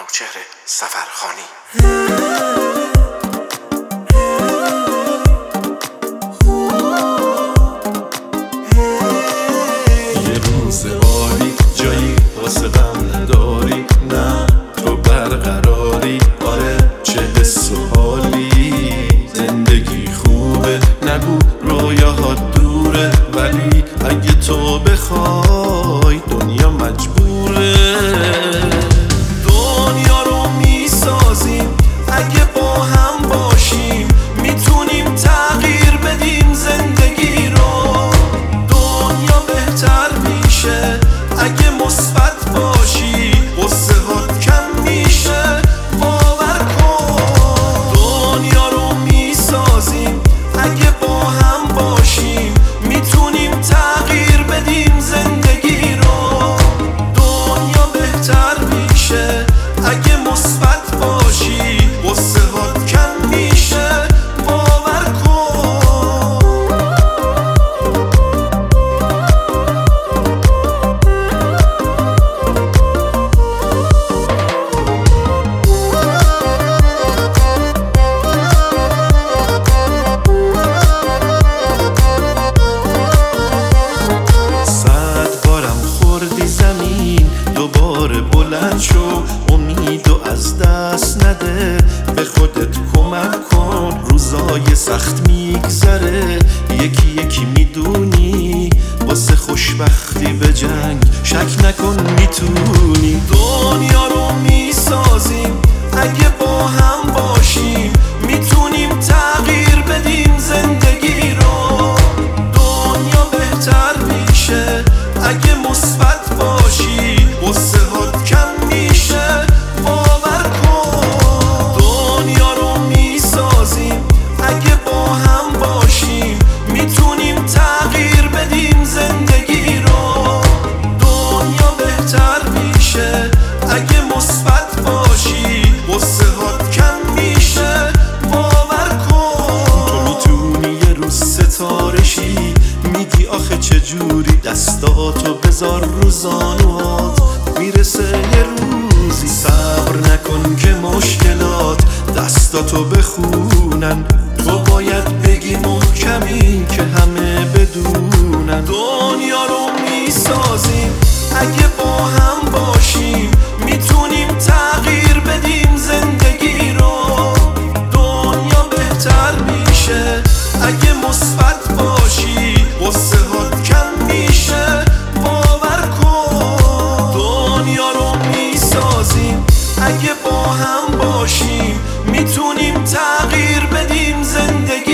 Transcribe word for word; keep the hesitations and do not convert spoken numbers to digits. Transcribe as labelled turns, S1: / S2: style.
S1: منوچهر سفرخانی.
S2: یه روز عالی جایی واسه غم نداری، نه تو برقراری، آره چه حس و حالی. زندگی خوبه نگو رویاهات دوره، ولی اگه تو بخوای دنیا مجبوره. دنیا رو میسازیم اگه با هم باشیم، میتونیم تغییر بدیم زندگی رو. دنیا بهتر میشه اگه مثبت باشی، غصه هات کم میشه باور کن. دنیا رو میسازیم اگه با هم باشیم، میتونیم تغییر بدیم زندگی رو. دنیا بهتر میشه اگه مثبت باشی، غصه هات کم میشه باور کن. صد بارم خوردی زمین، دوباره بلند شو، امید و از دست نده، به خودت کمک کن. روزای سخت میگذره، یکی یکی میدونی، واسه خوشبختی به جنگ شک نکن میتونی. دنیا رو میسازیم اگه با هم باشیم، میتونیم تغییر بدیم زندگی رو. دنیا بهتر میشه اگه مثبت باشی، غصه هات کم میشه باور کن. دنیا رو میسازیم اگه با هم باشیم، میتونیم تغییر بدیم زندگی رو. دنیا بهتر میشه اگه مثبت باشی، غصه هات کم میشه باور کن. تو میتونی یه روز ستاره شی، میگی آخه چجوری، دستاتو بذار رو زانوات، میرسه یه روزی. صبر نکن که مشکلات دستاتو بخونن، تو باید بگی محکمی که همه بدونن. دنیا رو میسازیم اگه با هم باشیم، میتونیم تغییر بدیم زندگی رو. دنیا بهتر میشه اگه مثبت باشی، غصه هات کم میشه باور کن. دنیا رو میسازیم اگه با هم باشیم، میتونیم تغییر بدیم زندگی